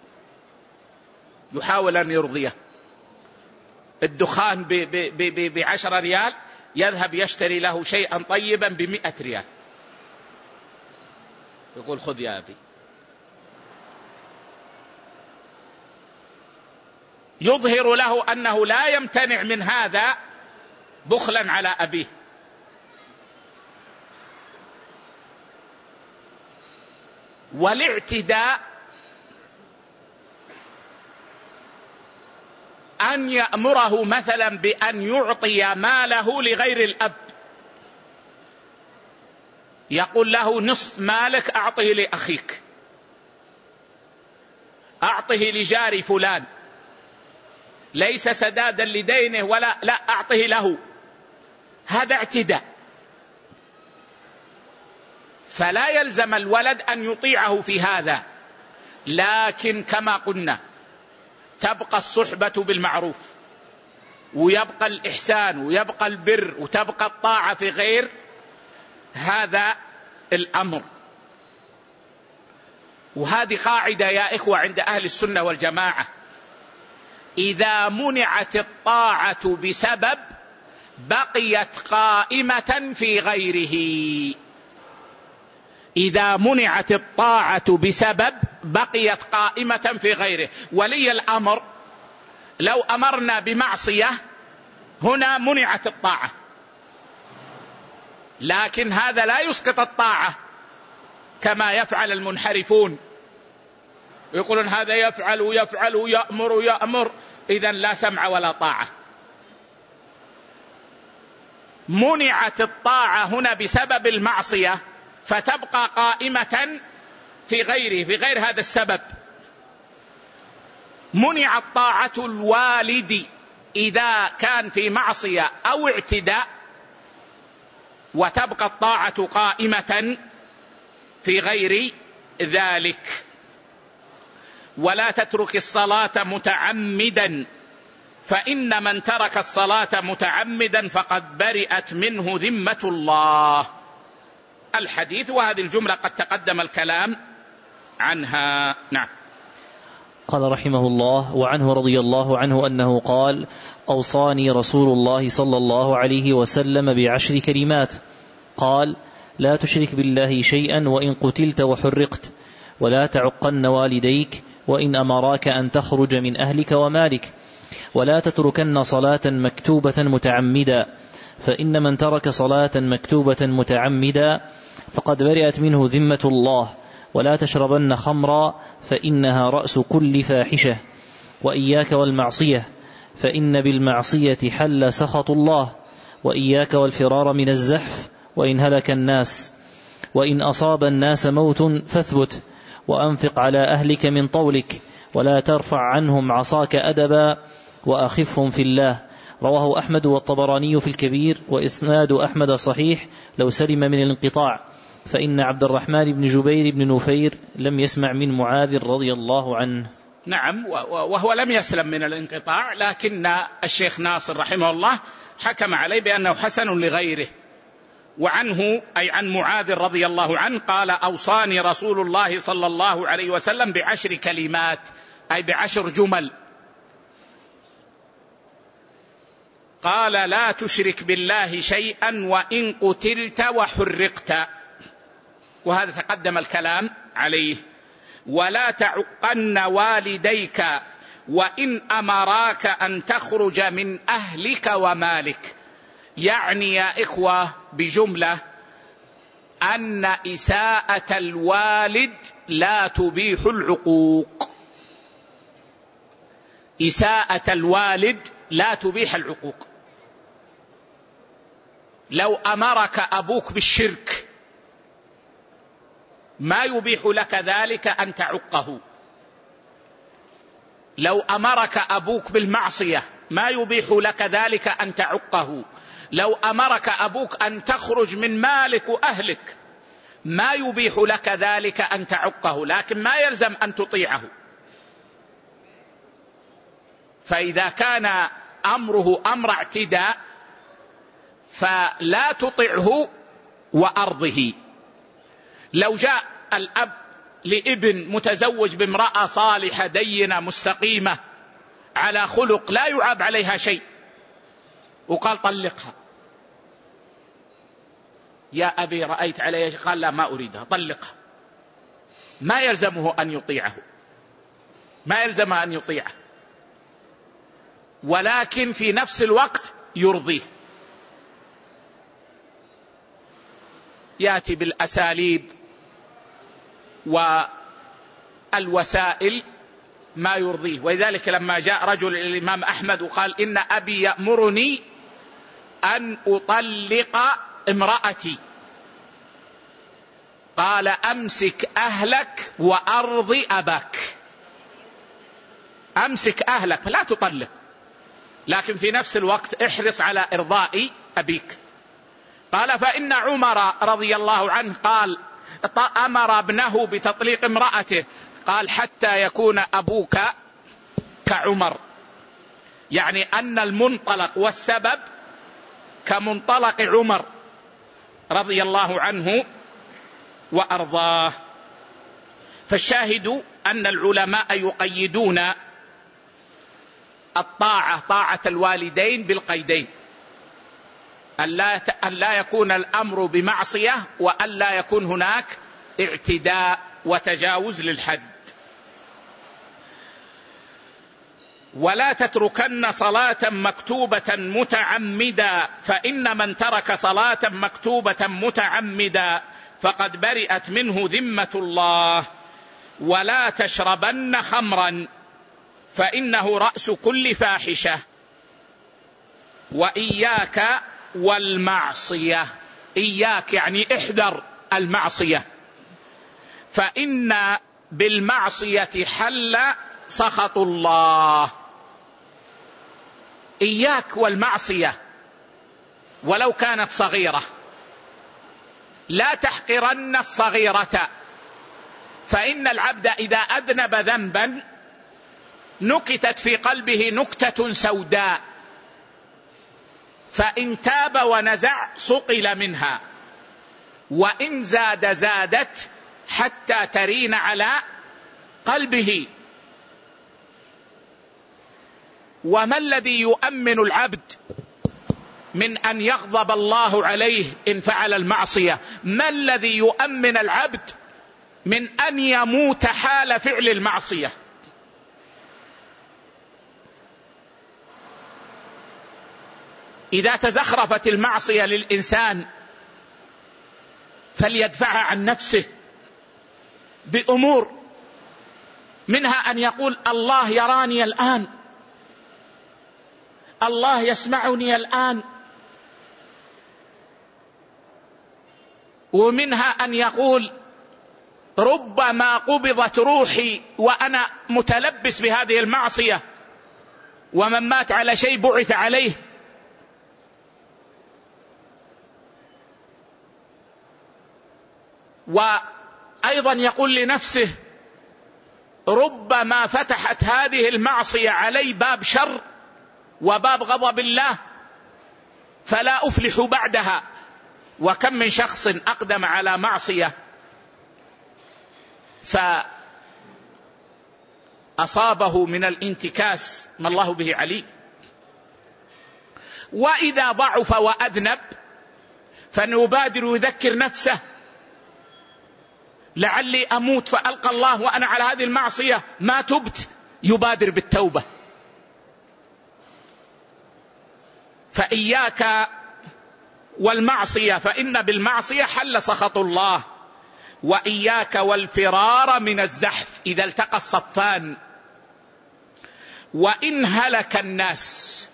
يحاول أن يرضيه. الدخان بعشر ريال، يذهب يشتري له شيئا طيبا بمئة ريال، يقول: خذ يا أبي. يظهر له أنه لا يمتنع من هذا بخلا على أبيه. والاعتداء أن يأمره مثلا بأن يعطي ماله لغير الأب، يقول له: نصف مالك أعطه لأخيك، أعطه لجاري فلان، ليس سدادا لدينه ولا لا، أعطه له. هذا اعتداء، فلا يلزم الولد أن يطيعه في هذا، لكن كما قلنا تبقى الصحبة بالمعروف، ويبقى الإحسان، ويبقى البر، وتبقى الطاعة في غير هذا الأمر. وهذه قاعدة يا إخوة عند أهل السنة والجماعة: إذا منعت الطاعة بسبب بقيت قائمة في غيره. إذا منعت الطاعة بسبب بقيت قائمة في غيره. ولي الأمر لو أمرنا بمعصية هنا منعت الطاعة، لكن هذا لا يسقط الطاعة كما يفعل المنحرفون، يقولون هذا يفعل ويفعل ويأمر ويأمر، إذن لا سمع ولا طاعة. منعت الطاعة هنا بسبب المعصية، فتبقى قائمة في غيره، في غير هذا السبب. منعت طاعة الوالد إذا كان في معصية أو اعتداء، وتبقى الطاعة قائمة في غير ذلك. ولا تترك الصلاة متعمدا، فإن من ترك الصلاة متعمدا فقد برئت منه ذمة الله. الحديث، وهذه الجملة قد تقدم الكلام عنها. نعم. قال رحمه الله: وعنه رضي الله عنه أنه قال: أوصاني رسول الله صلى الله عليه وسلم بعشر كلمات. قال: لا تشرك بالله شيئا وإن قتلت وحرقت، ولا تعقن والديك وإن أمراك أن تخرج من أهلك ومالك، ولا تتركن صلاة مكتوبة متعمدا، فإن من ترك صلاة مكتوبة متعمدا فقد برئت منه ذمة الله، ولا تشربن خمرا فإنها رأس كل فاحشة، وإياك والمعصية فإن بالمعصية حل سخط الله، وإياك والفرار من الزحف وإن هلك الناس، وإن أصاب الناس موت فاثبت، وأنفق على أهلك من طولك، ولا ترفع عنهم عصاك أدبا، وأخفهم في الله. رواه أحمد والطبراني في الكبير، وإسناد أحمد صحيح لو سلم من الانقطاع، فإن عبد الرحمن بن جبير بن نفير لم يسمع من معاذ رضي الله عنه. نعم، وهو لم يسلم من الانقطاع، لكن الشيخ ناصر رحمه الله حكم عليه بأنه حسن لغيره. وعنه أي عن معاذ رضي الله عنه قال: أوصاني رسول الله صلى الله عليه وسلم بعشر كلمات، أي بعشر جمل. قال: لا تشرك بالله شيئا وإن قتلت وحرقت، وهذا تقدم الكلام عليه. ولا تعقن والديك وإن أمراك أن تخرج من أهلك ومالك. يعني يا إخوة بجملة أن إساءة الوالد لا تبيح العقوق. إساءة الوالد لا تبيح العقوق. لو أمرك أبوك بالشرك ما يبيح لك ذلك أن تعقه. لو أمرك أبوك بالمعصية ما يبيح لك ذلك أن تعقه. لو أمرك أبوك أن تخرج من مالك وأهلك ما يبيح لك ذلك أن تعقه، لكن ما يلزم أن تطيعه. فإذا كان أمره أمر اعتداء فلا تطعه وأرضه. لو جاء الأب لابن متزوج بامرأة صالحة دينة مستقيمة على خلق لا يعاب عليها شيء وقال: طلقها. يا أبي رأيت عليها، قال: لا، ما أريدها، طلقها. ما يلزمه أن يطيعه، ما يلزمه أن يطيعه، ولكن في نفس الوقت يرضيه. يأتي بالأساليب والوسائل ما يرضيه. ولذلك لما جاء رجل إلى الإمام أحمد وقال: إن أبي يأمرني أن أطلق امرأتي، قال: أمسك أهلك وأرض أباك. أمسك أهلك، لا تطلق، لكن في نفس الوقت احرص على إرضاء أبيك. قال: فإن عمر رضي الله عنه قال أمر ابنه بتطليق امرأته، قال: حتى يكون أبوك كعمر. يعني أن المنطلق والسبب كمنطلق عمر رضي الله عنه وأرضاه. فالشاهد أن العلماء يقيدون الطاعة طاعة الوالدين بالقيدين: أن لا يكون الأمر بمعصية، وأن لا يكون هناك اعتداء وتجاوز للحد. ولا تتركن صلاة مكتوبة متعمدا، فإن من ترك صلاة مكتوبة متعمدا فقد برئت منه ذمة الله. ولا تشربن خمرا فإنه رأس كل فاحشة. وإياك والمعصية، إياك يعني احذر المعصية، فإن بالمعصية حل سخط الله. إياك والمعصية ولو كانت صغيرة، لا تحقرن الصغيرة، فإن العبد إذا أذنب ذنبا نكتت في قلبه نكتة سوداء، فإن تاب ونزع صقل منها، وإن زاد زادت حتى ترين على قلبه. وما الذي يؤمن العبد من أن يغضب الله عليه إن فعل المعصية؟ ما الذي يؤمن العبد من أن يموت حال فعل المعصية؟ إذا تزخرفت المعصية للإنسان فليدفعها عن نفسه بأمور، منها أن يقول: الله يراني الآن، الله يسمعني الآن. ومنها أن يقول ربما قبضت روحي وأنا متلبس بهذه المعصية، ومن مات على شيء بعث عليه. وأيضا يقول لنفسه ربما فتحت هذه المعصية علي باب شر وباب غضب الله فلا أفلح بعدها. وكم من شخص أقدم على معصية فأصابه من الانتكاس ما الله به عليم. وإذا ضعف وأذنب فنبادر يذكر نفسه لعلي أموت فألقى الله وأنا على هذه المعصية ما تبت، يبادر بالتوبة. فإياك والمعصية، فإن بالمعصية حل سخط الله. وإياك والفرار من الزحف إذا التقى الصفان. وإن هلك الناس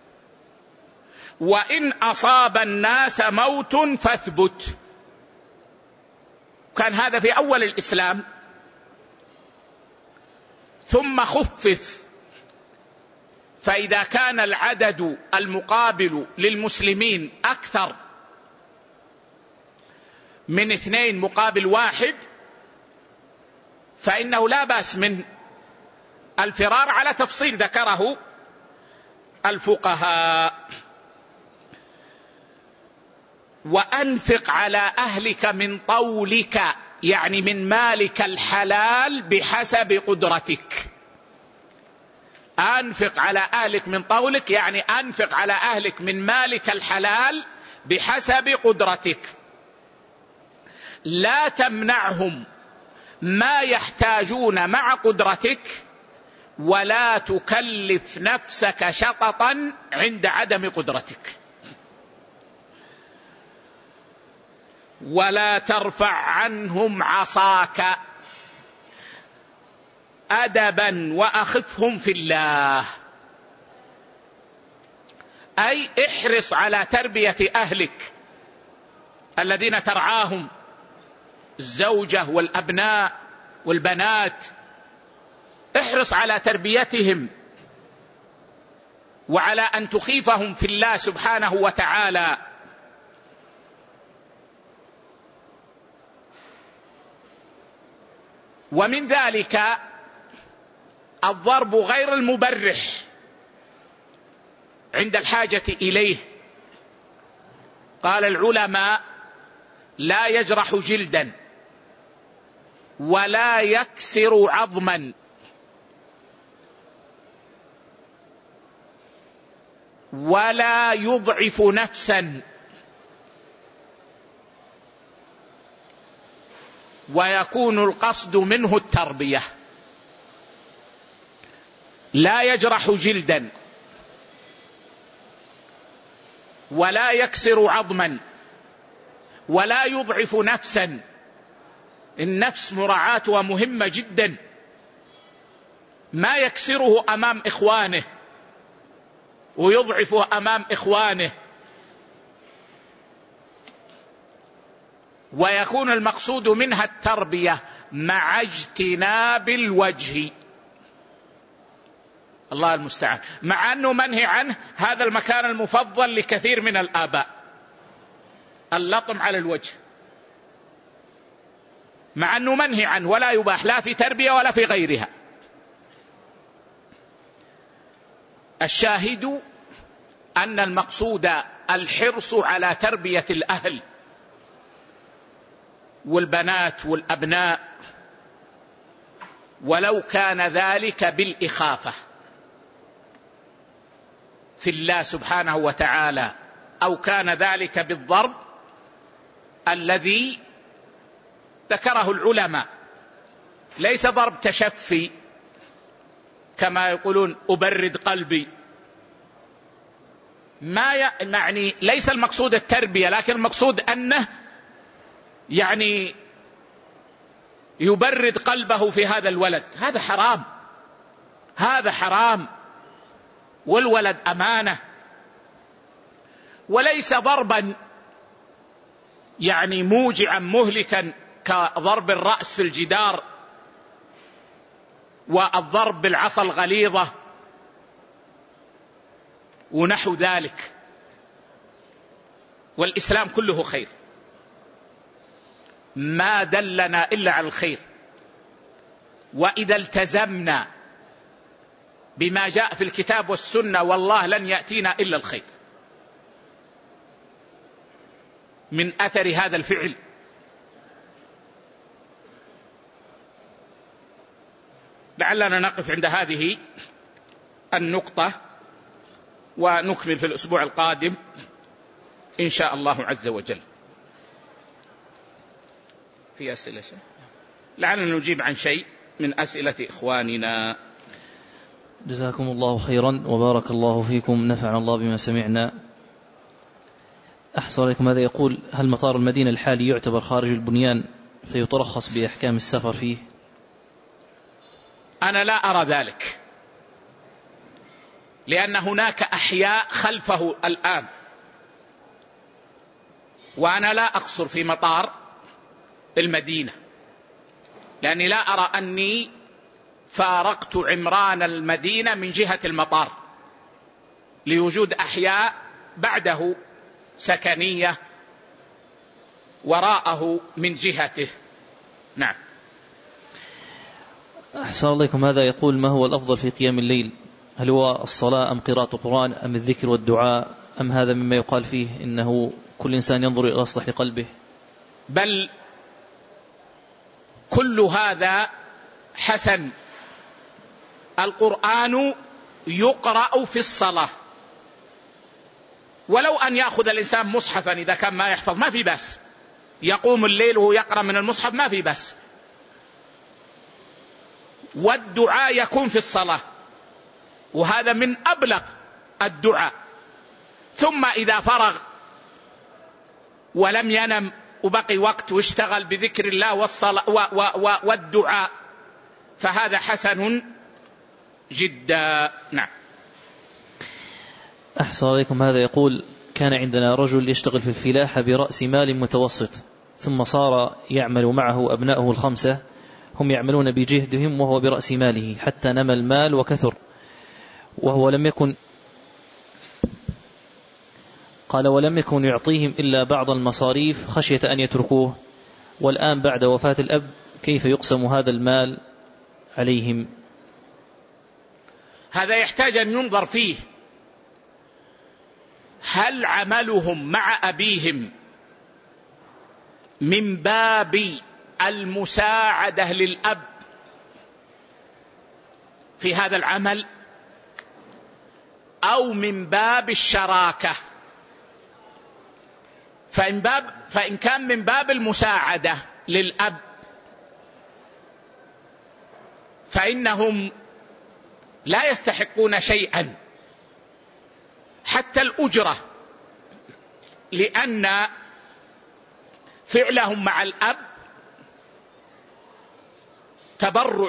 وإن أصاب الناس موت فاثبت. كان هذا في أول الإسلام، ثم خفف، فإذا كان العدد المقابل للمسلمين أكثر من اثنين مقابل واحد فإنه لا بأس من الفرار على تفصيل ذكره الفقهاء. وأنفق على أهلك من طولك، يعني من مالك الحلال بحسب قدرتك. أنفق على أهلك من طولك يعني أنفق على أهلك من مالك الحلال بحسب قدرتك. لا تمنعهم ما يحتاجون مع قدرتك، ولا تكلف نفسك شططا عند عدم قدرتك. ولا ترفع عنهم عصاك أدبا وأخفهم في الله، أي احرص على تربية أهلك الذين ترعاهم، الزوجة والأبناء والبنات، احرص على تربيتهم وعلى أن تخيفهم في الله سبحانه وتعالى. ومن ذلك الضرب غير المبرح عند الحاجة إليه. قال العلماء لا يجرح جلدا ولا يكسر عظما ولا يضعف نفسا، ويكون القصد منه التربية. لا يجرح جلدا ولا يكسر عظما ولا يضعف نفسا. النفس مراعاتها مهمة جدا، ما يكسره أمام إخوانه ويضعفه أمام إخوانه. ويكون المقصود منها التربية مع اجتناب الوجه. الله المستعان. مع أنه منهي عنه، هذا المكان المفضل لكثير من الآباء، اللطم على الوجه، مع أنه منهي عنه ولا يباح لا في تربية ولا في غيرها. الشاهد أن المقصود الحرص على تربية الأهل والبنات والأبناء، ولو كان ذلك بالإخافة في الله سبحانه وتعالى، أو كان ذلك بالضرب الذي ذكره العلماء، ليس ضرب تشفي كما يقولون أبرد قلبي، ما يعني ليس المقصود التربية، لكن المقصود أنه يعني يبرد قلبه في هذا الولد. هذا حرام، هذا حرام، والولد أمانة. وليس ضربا يعني موجعا مهلكا كضرب الرأس في الجدار والضرب بالعصا الغليظة ونحو ذلك. والإسلام كله خير، ما دلنا إلا على الخير، وإذا التزمنا بما جاء في الكتاب والسنة والله لن يأتينا إلا الخير من أثر هذا الفعل. لعلنا نقف عند هذه النقطة ونكمل في الأسبوع القادم إن شاء الله عز وجل. في أسئلة شيء؟ لعلنا نجيب عن شيء من أسئلة إخواننا. جزاكم الله خيرا وبارك الله فيكم، نفعنا الله بما سمعنا. أحسن عليكم، هذا يقول: هل مطار المدينة الحالي يعتبر خارج البنيان فيترخص بأحكام السفر فيه؟ أنا لا أرى ذلك، لأن هناك أحياء خلفه الآن، وأنا لا أقصر في مطار المدينة، لأني لا أرى أني فارقت عمران المدينة من جهة المطار لوجود أحياء بعده سكنية وراءه من جهته. نعم. أحسن عليكم، هذا يقول: ما هو الأفضل في قيام الليل؟ هل هو الصلاة أم قراءة القرآن أم الذكر والدعاء أم هذا مما يقال فيه إنه كل إنسان ينظر إلى أصلح لقلبه؟ بل كل هذا حسن. القرآن يقرأ في الصلاة، ولو أن يأخذ الإنسان مصحفا إذا كان ما يحفظ ما في بس، يقوم الليل وهو يقرأ من المصحف ما في بس. والدعاء يكون في الصلاة، وهذا من أبلغ الدعاء. ثم إذا فرغ ولم ينم وبقي وقت واشتغل بذكر الله والصلاة والدعاء فهذا حسن جدا. نعم. أحسن عليكم، هذا يقول: كان عندنا رجل يشتغل في الفلاحة برأس مال متوسط، ثم صار يعمل معه أبنائه الخمسة، هم يعملون بجهدهم وهو برأس ماله حتى نمى المال وكثر، وهو لم يكن قال ولم يكن يعطيهم إلا بعض المصاريف خشية أن يتركوه، والآن بعد وفاة الأب كيف يقسم هذا المال عليهم؟ هذا يحتاج أن ينظر فيه، هل عملهم مع أبيهم من باب المساعدة للأب في هذا العمل أو من باب الشراكة؟ فإن, باب فإن كان من باب المساعدة للأب فإنهم لا يستحقون شيئا حتى الأجرة، لأن فعلهم مع الأب تبرع،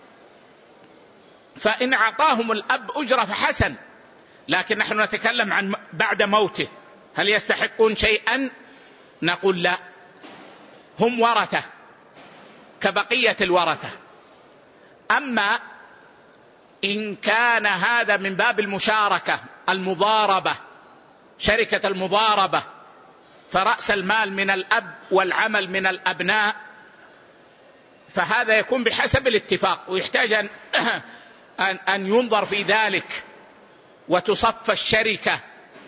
فإن أعطاهم الأب أجرة فحسن، لكن نحن نتكلم عن بعد موته، هل يستحقون شيئا؟ نقول لا، هم ورثة كبقية الورثة. أما إن كان هذا من باب المشاركة المضاربة، شركة المضاربة، فرأس المال من الأب والعمل من الأبناء، فهذا يكون بحسب الاتفاق، ويحتاج أن, أن ينظر في ذلك وتصف الشركة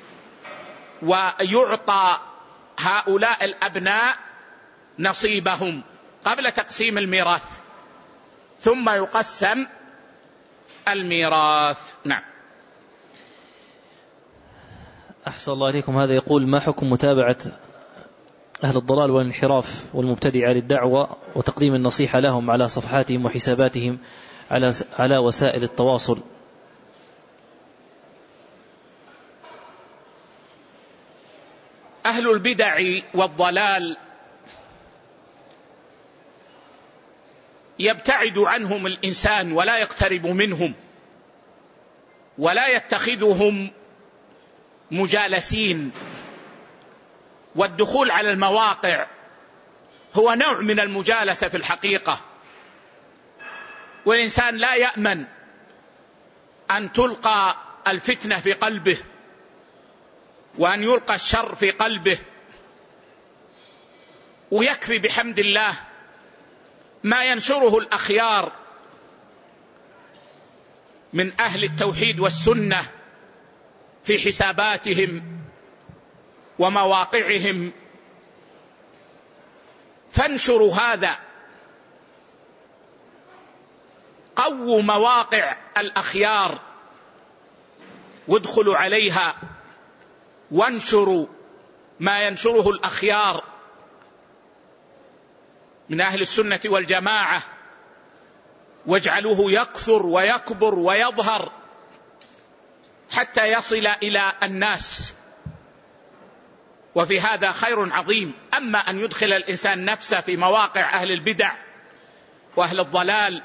ويعطى هؤلاء الأبناء نصيبهم قبل تقسيم الميراث، ثم يقسم الميراث. نعم. أحسن الله عليكم، هذا يقول: ما حكم متابعة أهل الضلال والانحراف والمبتدعة للدعوة وتقديم النصيحة لهم على صفحاتهم وحساباتهم على على وسائل التواصل؟ أهل البدع والضلال يبتعد عنهم الإنسان ولا يقترب منهم ولا يتخذهم مجالسين، والدخول على المواقع هو نوع من المجالسة في الحقيقة، والإنسان لا يأمن أن تلقى الفتنة في قلبه وأن يلقى الشر في قلبه. ويكفي بحمد الله ما ينشره الأخيار من أهل التوحيد والسنة في حساباتهم ومواقعهم، فانشروا هذا، قووا مواقع الأخيار وادخلوا عليها وانشروا ما ينشره الأخيار من أهل السنة والجماعة، واجعلوه يكثر ويكبر ويظهر حتى يصل إلى الناس، وفي هذا خير عظيم. أما أن يدخل الإنسان نفسه في مواقع أهل البدع وأهل الضلال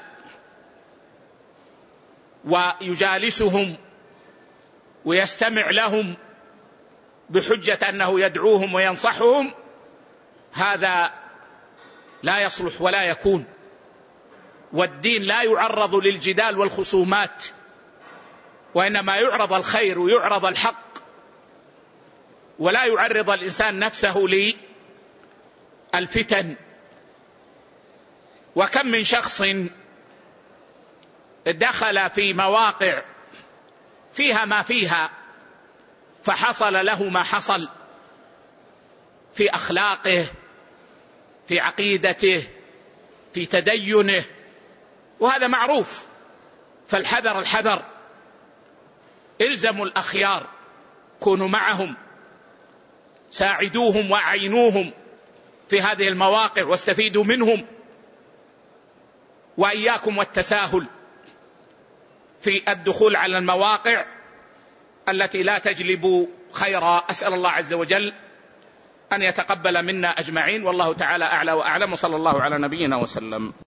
ويجالسهم ويستمع لهم بحجة أنه يدعوهم وينصحهم، هذا لا يصلح ولا يكون. والدين لا يعرض للجدال والخصومات، وإنما يعرض الخير ويعرض الحق، ولا يعرض الإنسان نفسه للفتن. وكم من شخص دخل في مواقع فيها ما فيها فحصل له ما حصل في أخلاقه، في عقيدته، في تدينه، وهذا معروف. فالحذر الحذر، الزموا الأخيار، كونوا معهم، ساعدوهم وأعينوهم في هذه المواقع واستفيدوا منهم. وإياكم والتساهل في الدخول على المواقع التي لا تجلب خيرا. أسأل الله عز وجل أن يتقبل منا أجمعين، والله تعالى أعلى وأعلم، وصلى الله على نبينا وسلم.